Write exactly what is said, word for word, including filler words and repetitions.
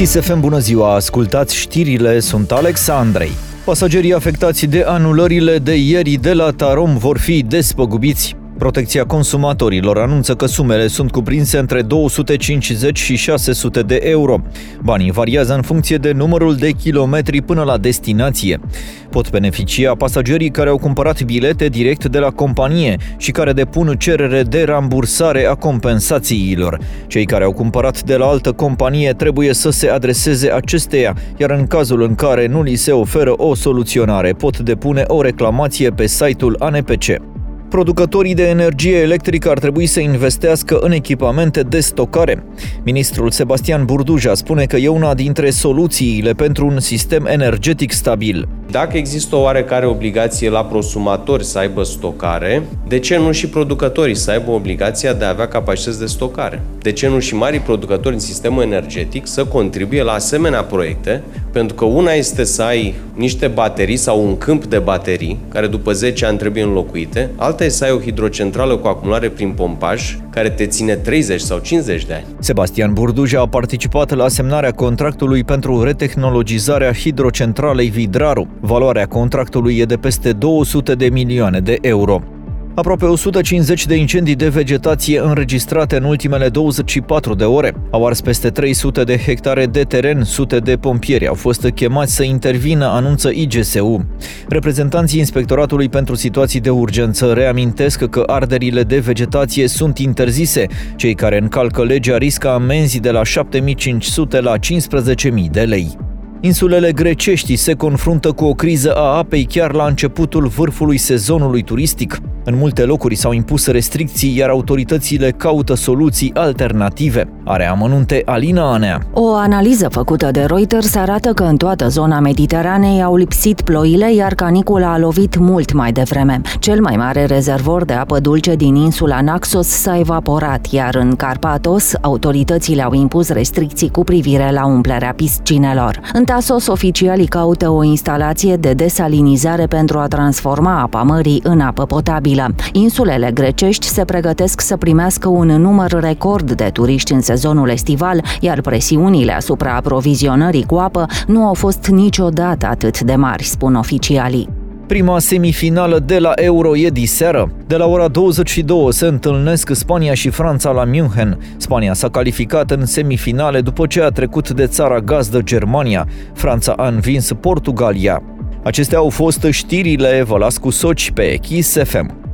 Kiss F M, bună ziua, ascultați știrile, sunt Alex Andrei. Pasagerii afectați de anulările de ieri de la Tarom vor fi despăgubiți. Protecția consumatorilor anunță că sumele sunt cuprinse între două sute cincizeci și șase sute de euro. Banii variază în funcție de numărul de kilometri până la destinație. Pot beneficia pasagerii care au cumpărat bilete direct de la companie și care depun cerere de rambursare a compensațiilor. Cei care au cumpărat de la altă companie trebuie să se adreseze acesteia, iar în cazul în care nu li se oferă o soluționare, pot depune o reclamație pe site-ul A N P C. Producătorii de energie electrică ar trebui să investească în echipamente de stocare. Ministrul Sebastian Burduja spune că e una dintre soluțiile pentru un sistem energetic stabil. Dacă există o oarecare obligație la prosumatori să aibă stocare, de ce nu și producătorii să aibă obligația de a avea capacități de stocare? De ce nu și marii producători în sistemul energetic să contribuie la asemenea proiecte? Pentru că una este să ai niște baterii sau un câmp de baterii, care după zece ani trebuie înlocuite, alta este să ai o hidrocentrală cu acumulare prin pompaj, care te ține treizeci sau cincizeci de ani. Sebastian Burduja a participat la semnarea contractului pentru retehnologizarea hidrocentralei Vidraru. Valoarea contractului e de peste două sute de milioane de euro. Aproape o sută cincizeci de incendii de vegetație înregistrate în ultimele douăzeci și patru de ore. Au ars peste trei sute de hectare de teren, sute de pompieri au fost chemați să intervină, anunță I G S U. Reprezentanții Inspectoratului pentru Situații de Urgență reamintesc că arderile de vegetație sunt interzise. Cei care încalcă legea riscă amenzi de la șapte mii cinci sute la cincisprezece mii de lei. Insulele grecești se confruntă cu o criză a apei chiar la începutul vârfului sezonului turistic. În multe locuri s-au impus restricții, iar autoritățile caută soluții alternative. Are amănunte Alina Anea. O analiză făcută de Reuters arată că în toată zona Mediteranei au lipsit ploile, iar canicula a lovit mult mai devreme. Cel mai mare rezervor de apă dulce din insula Naxos s-a evaporat, iar în Carpatos autoritățile au impus restricții cu privire la umplerea piscinelor. În Tasos, oficialii caută o instalație de desalinizare pentru a transforma apa mării în apă potabilă. Insulele grecești se pregătesc să primească un număr record de turiști în sezonul estival, iar presiunile asupra aprovizionării cu apă nu au fost niciodată atât de mari, spun oficialii. Prima semifinală de la Euro e diseară. De la ora douăzeci și două se întâlnesc Spania și Franța la München. Spania s-a calificat în semifinale după ce a trecut de țara gazdă Germania. Franța a învins Portugalia. Acestea au fost știrile, vă las cu Soci pe Kiss F M.